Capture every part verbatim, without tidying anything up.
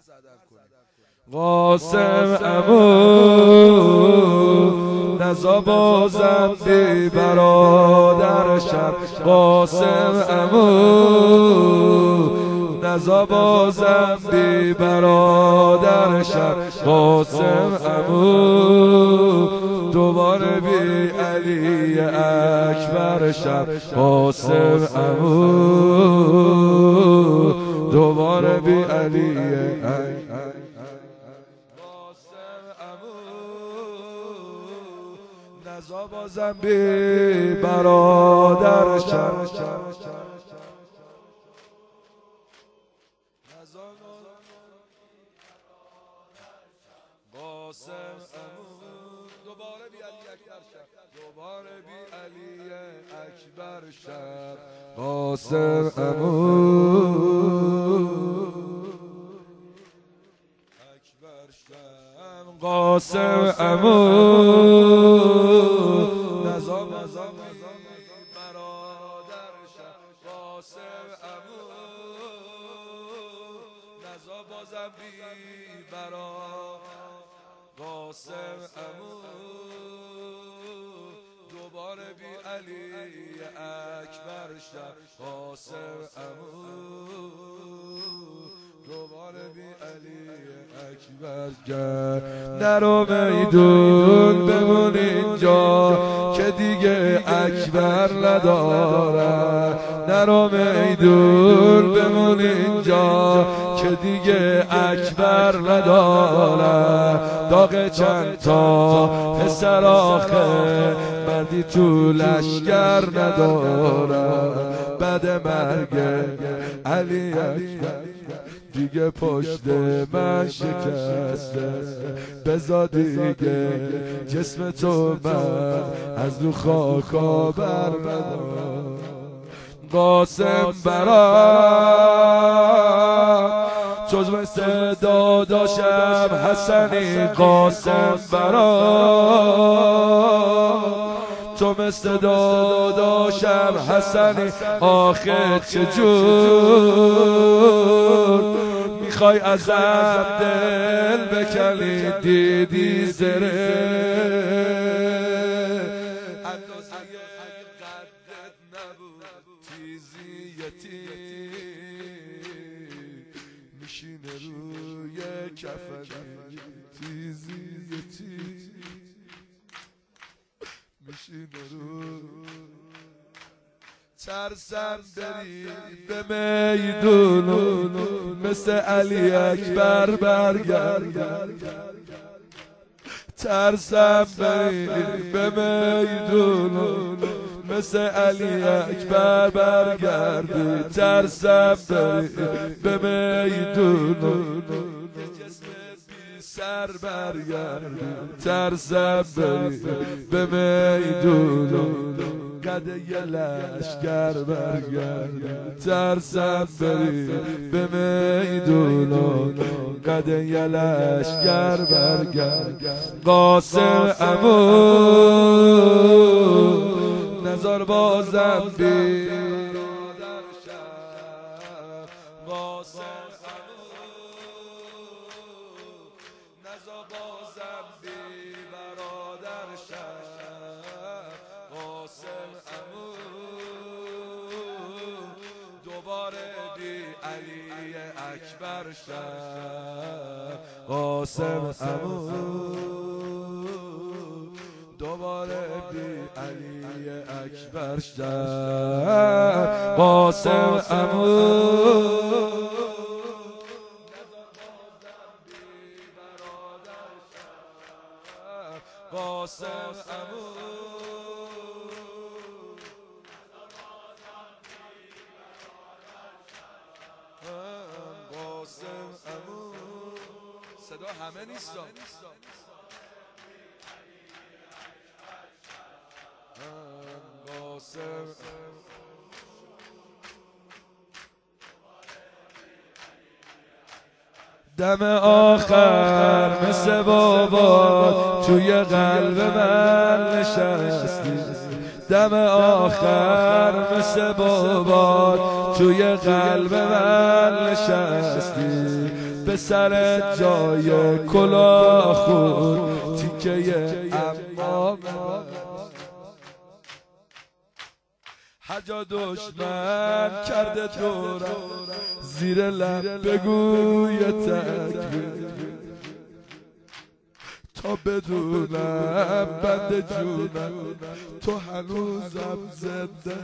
قاسم عمو نزا بازم بی برادر شب، قاسم عمو نزا بازم بی برادر شب، قاسم عمو دوباره بی علی اکبر شب، قاسم عمو دوباره بی علی اکبر، قاسم عمو نزا بازم بی برادر شب، قاسم عمو دوباره بی علی اکبر شب، دوباره بی علی اکبر شب، قاسم عمو اکبر شب، قاسم عمو نزا بازم بی برادر شب، قاسم عمو نزا بازم بی برادر، قاسم عمو دوباره بی علی اکبر شب، قاسم عمو دوباره بی علی اکبر شب، نرو میدون بمون اینجا که دیگه اکبر نداره، نرو میدون بمون اینجا که دیگه اکبر نداره، داغ چند تا پسر آخه مردی تو لشگر نداره، بعد مرگ علی اکبر دیگه پشت من شکسته، بذار دیگه جسم تو من از رو خاکا بر ندارم، قاسم برام جز مثل داداشم حسنی، قاسم برام تو مثل داداشم حسنی، آخه چجور میخوای ازم دل بکنی، دیدی زره اندازه قدت نبود، تیزیتی میشینه روی کفنی، تیزیتی میشینه روی، ترسم بری به میدون مثل علی اکبر برگرد، ترسم بری به میدون مثل علی اکبر برگردی، ترسم بری به میدون سر برگردی، ترسم بری به میدون قده یه لشگر برگردی، ترسم بری به میدون قده یه لشگر برگردی، قاسم عمو نزار بازم بی برادر شب، قاسم عمو نزار بازم بی برادر شب، قاسم عمو دوباره بی علی اکبر شب، قاسم عمو دوباره بی علی اکبر شب، قاسم عمو قاسم عمو قاسم عمو صدا همه نیست، قاسم دم آخر مثل بابا توی قلب من نشستی، دم آخر مثل بابا توی قلب من نشستی، به سر جای کلاه خود تیکه امام هر جا دشمن کرده دورم زیر لب بگوی تکبیر تا بدونم بنده جونم تو هنوزم زنده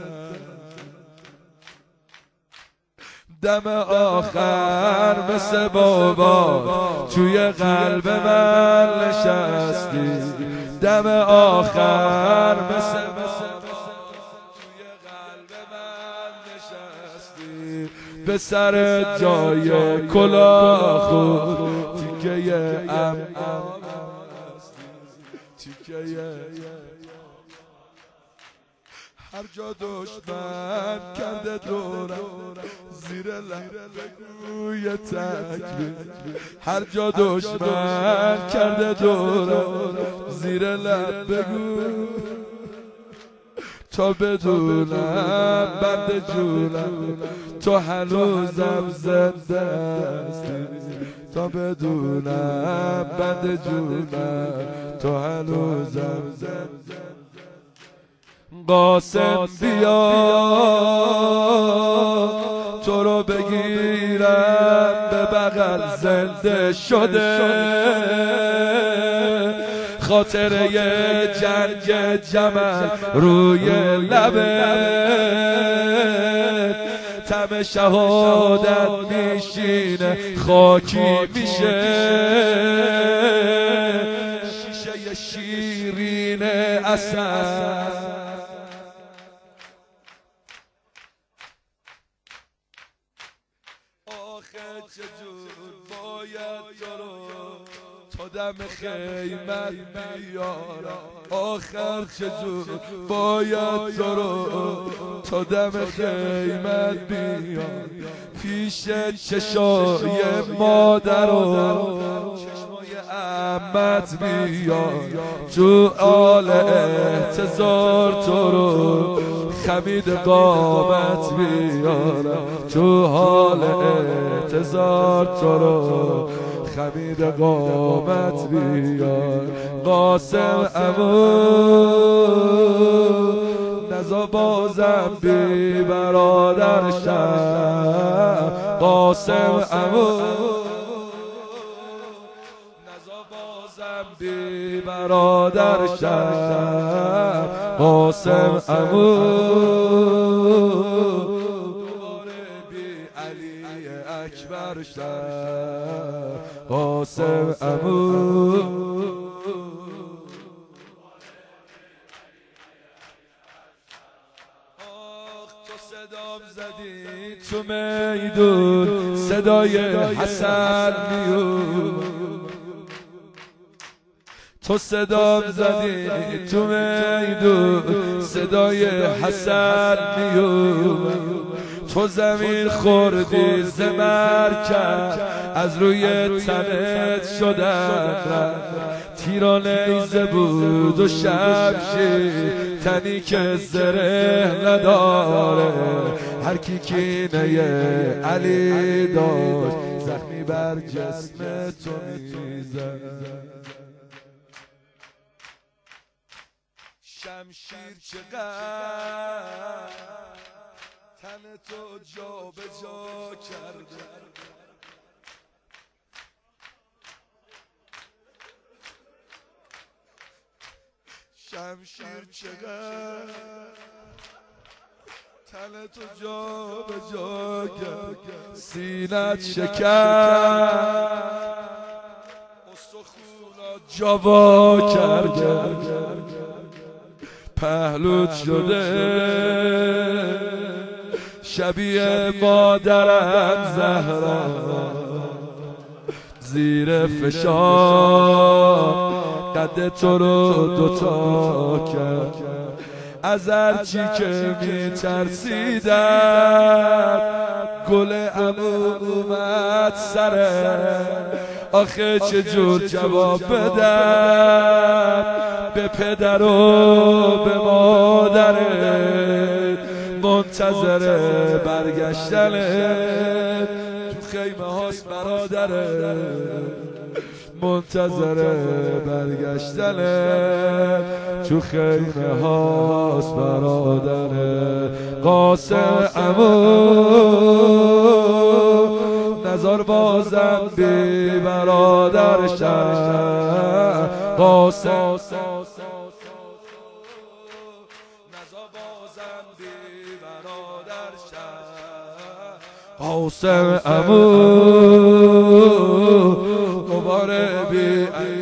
دم آخر مثل بابا توی قلب من نشستی دم آخر مثل به سر جای کلاه خود تیکه امام تیکه هر جا دشمن کرده دورم زیر لب بگوی تکبیر هر جا دشمن کرده دورم زیر لب بگوی تا بدونم بنده جونم تو هنوزم زنده هستی تا بدونم بنده جونم تو هنوزم زنده قاسم بیا تو رو بگیرم به بغل زنده شده خاطره جنگ جمل روی لبه تم شهادت میشینه خاکی میشه شیشه شیرین اصل آخه چجور باید تو رو تا دم خیمت بیارم آخر چجور باید تو رو تا دم خیمت بیارم پیش چشای مادر و چشمای عمت بیارم تو آل احتضار تو رو خمید قامت بیارم تو حال احتضار تو رو خمید قامت بیار قاسم عمو نزا بازم بی برادرشم قاسم عمو نزا بازم بی برادرشم قاسم عمو اکبر شد قاسم عمو آخ تو صدام زدی تو میدون صدای حسن میون تو صدام زدی تو میدون صدای حسن میون تو زمین خوردی زمر کرد از روی تنت شدن تیران نیزه بود و شمشیر تنی که زره نداره هر کی کینه علی داشت زخمی بر جسم تو میزد شمشیر چقدر تن تو جا به جا کرده شمشیر چقدر تن تو جا به جا کرده سینت شکر استخونات جوا کرده پهلوت شده شبیه مادرم زهرا زیر فشار قد تو رو دوتا کرد از هرچی که می ترسیدم گل عمو اومد سره آخه چجور جواب بدم به پدر و به مادره منتظر برگشتنه تو خیمه هاست برادره، منتظر برگشتنه، تو خیمه هاست برادره. قاسم عمو نزار بازم بی برادرشم، قاسم نزار بازم بی برادرشم، قاسم عمو دوباره بی